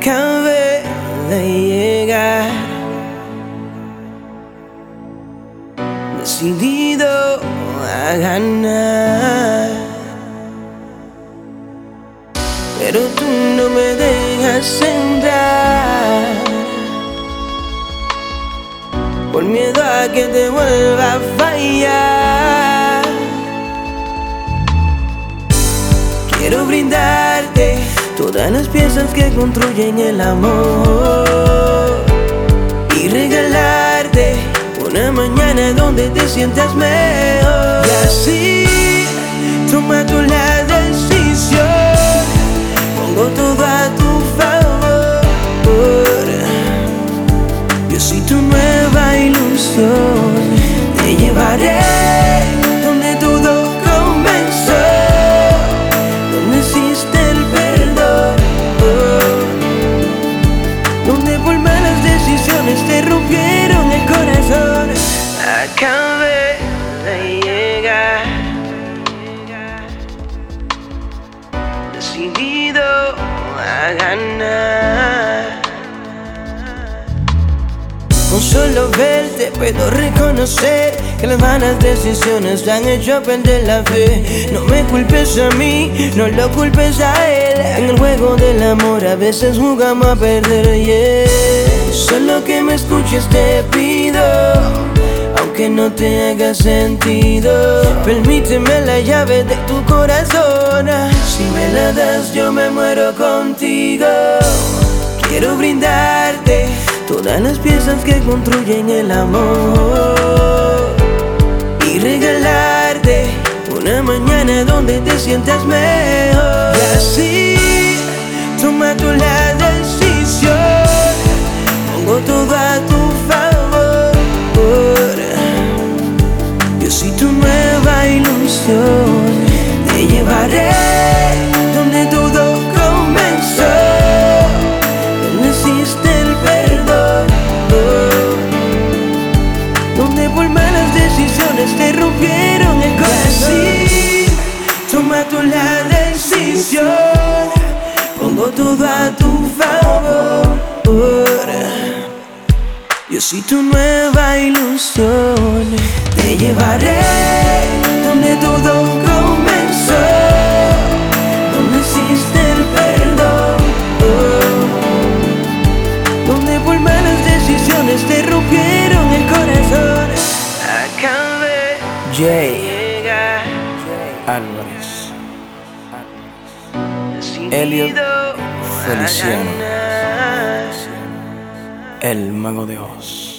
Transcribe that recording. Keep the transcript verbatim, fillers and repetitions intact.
Acabé de llegar, decidido a ganar, pero tú no me dejas entrar por miedo a que te vuelva a fallar. Quiero brindarte todas las piezas que construyen el amor y regalarte una mañana donde te sientas mejor. Y así toma tú la decisión, pongo todo a tu favor. Yo soy tu nueva ilusión, te llevaré donde todo comenzó, donde existe el perdón, donde por malas decisiones te rompieron el corazón. Acabé de llegar, decidido a ganar. Con solo verte puedo reconocer que las malas decisiones te han hecho perder la fe. No me culpes a mí, no lo culpes a él. En el juego del amor a veces jugamos a perder, yeah. Solo que me escuches te pido, aunque no te haga sentido. Permíteme la llave de tu corazón, si me la das yo me muero contigo. Quiero brindarte todas las piezas que construyen el amor y regalarte una mañana donde te sientas mejor. Y así toma tú la decisión, pongo todo a tu favor. Yo soy tu nueva ilusión, te llevaré donde todo comenzó, donde existe el perdón, donde por malas decisiones te rompieron el corazón. Y así toma tú la decisión, pongo todo a tu favor. Yo soy tu nueva ilusión, te llevaré donde todo comenzó, donde existe el perdón, donde por malas decisiones te rompieron el corazón. Acabé Jay Álvarez, Elliot Feliciano, el Mago de Oz.